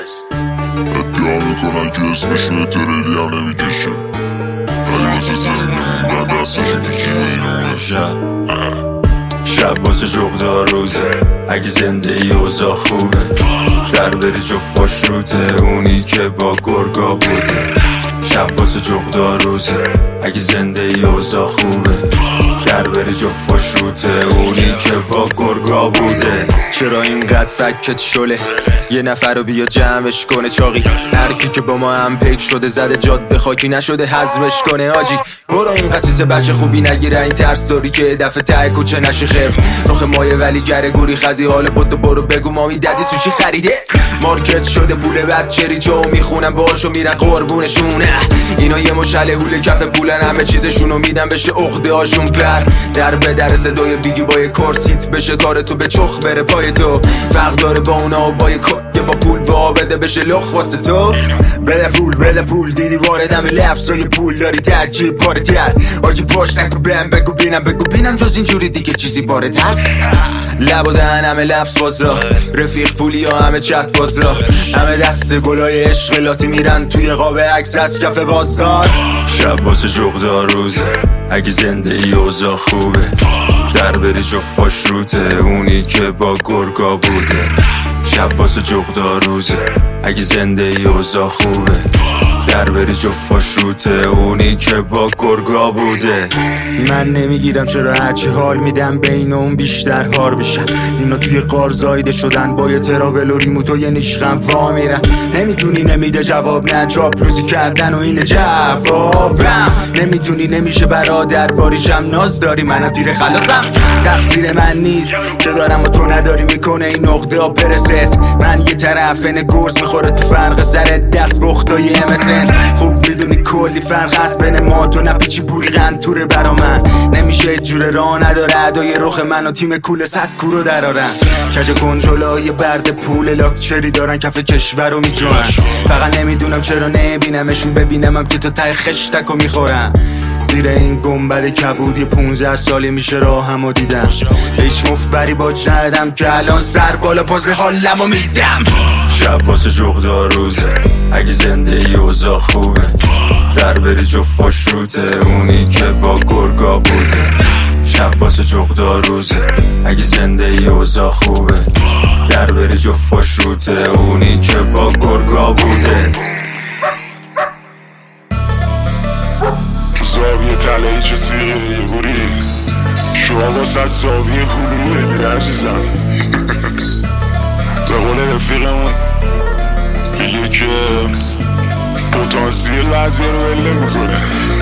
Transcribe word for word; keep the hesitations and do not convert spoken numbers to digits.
ادعا میکنن که اسمشون تریلی هم نمیکشه، ولی واسه زندگی من دستشون پیچی اینونه. شب واسه جغدار روزه، اگه زنده ای اوضاع خوبه، در بری جفت فاش روته اونی که با گرگا بوده. شب واسه جغدار روزه، اگه زنده ای اوضاع خوبه، در بری جفت فاش روته اونی که با گرگا بوده. چرا اینقدر فکت شله یه نفر رو بیا جمعش کنه چاقی، هرکی که با ما هم پیک شده زده جاده خاکی نشده حزمش کنه آجی. برو این قصیصه بچه خوبی نگیره این ترس داری که دفعه ته کوچه نشی خفت رخ مایه ولی گره گوری خزی حال بودو برو بگو مامی ددی سوشی خریده. مارکت شده پول بچری جو میخونم باشو میرن قربونشونه، اینا یه مشله هوله کف پولن همه چیزشونو میدن بشه عقده هاشون بر در به در صدای بیگی با یه کورسیت بشه کار تو به چخ بره پای تو. فرق داره با اونا و با یه که با پول با بده بشه لخ واسه تو. بده پول بده پول دیدی واردم لفظای پول داری ترجیب پاره تر آجی پاش نکو بهم بگو بینم بگو بینم جز اینجوری دیگه چیزی باره ترس. لب و دهن همه لفظ بازا رفیق پولی ها همه چت بازا همه دست گلای عشق لاتی میرن توی قاب عکس از کف بازار. شب واسه جغدار روزه، اگه زنده ای اوضاع خوبه، در بری جفت فاش روته اونی که با گرگا بوده. شب واسه جغدار روزه، اگه زنده ای اوضاع خوبه، در بری جفت فاش روته اونی که با گرگا بوده. من نمیگیرم چرا هرچی حال میدم بین اون بیشتر هار بشن، اینا توی قار زایده شدن با یه تراول و ریموت و یه نیشغم وا میرن. نمیتونی نمیده جواب نه چاپلوسی کردن و اینه جوابم، نمیتونی نمیشه برادر باریشم ناز داری منم تیر خلاصم. تقصیر من نیست که دارم و تو نداری میکنه این نقطه ها برست. من یه طرفن گرز میخوره تو فرق سر دست بختای امسن. خوب میدونی کلی فرق هست بین ما تو نپیچی پولی غنطوره برا من، نمیشه جوره راه نداره ادای رخ من و تیم کول صد کورو درارن. کج کنجولای برد پول لاکچری دارن کف کشور رو میجوان، فقط نمیدونم چرا نبینمشون ببینمم که تو ته خشتکو میخورن. زیر این گنبد کبودی پونزده سالی میشه راهمو دیدم، هیچ مفبری باج ندم که الان سر بالا پاز حالمو میدم. شب واسه جغدار روزه، اگه زنده ای اوضاع خوبه، در بری جفت فاش روته اونی که با گرگا بوده. شب واسه جغدار روزه، اگه زنده ای اوضاع خوبه، در بری جفت فاش روته اونی که با گرگا بوده. زاویه تلهی چه سیغه یه بوری شما واسه زاویه خوب رو بدیر عزیزم. به قول رفیقمون میگه که پتانسیل وضعیه رو بله میکنه.